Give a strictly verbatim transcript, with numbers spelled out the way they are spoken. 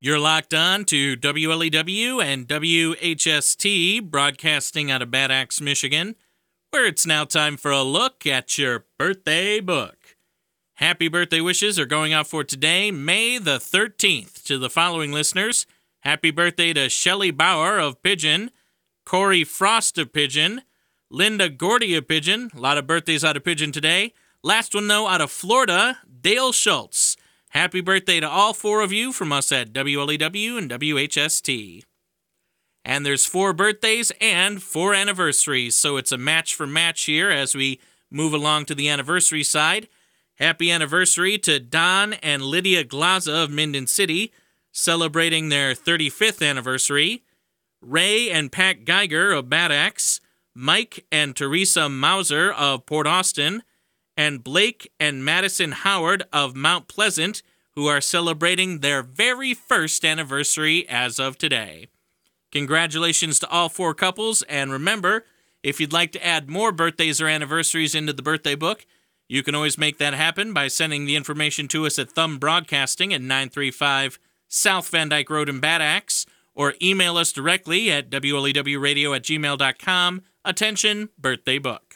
You're locked on to W L E W and W H S T, broadcasting out of Bad Axe, Michigan, where it's now time for a look at your birthday book. Happy birthday wishes are going out for today, May the thirteenth, to the following listeners. Happy birthday to Shelley Bauer of Pigeon, Corey Frost of Pigeon, Linda Gordy of Pigeon. A lot of birthdays out of Pigeon today. Last one, though, out of Florida, Dale Schultz. Happy birthday to all four of you from us at W L E W and W H S T. And there's four birthdays and four anniversaries, so it's a match for match here as we move along to the anniversary side. Happy anniversary to Don and Lydia Glaza of Minden City, celebrating their thirty-fifth anniversary. Ray and Pat Geiger of Bad Axe, Mike and Teresa Mauser of Port Austin, and Blake and Madison Howard of Mount Pleasant, who are celebrating their very first anniversary as of today. Congratulations to all four couples, and remember, if you'd like to add more birthdays or anniversaries into the birthday book, you can always make that happen by sending the information to us at Thumb Broadcasting at nine three five South Van Dyke Road in Bad Axe, or email us directly at W L E W radio at gmail dot com. Attention, birthday book.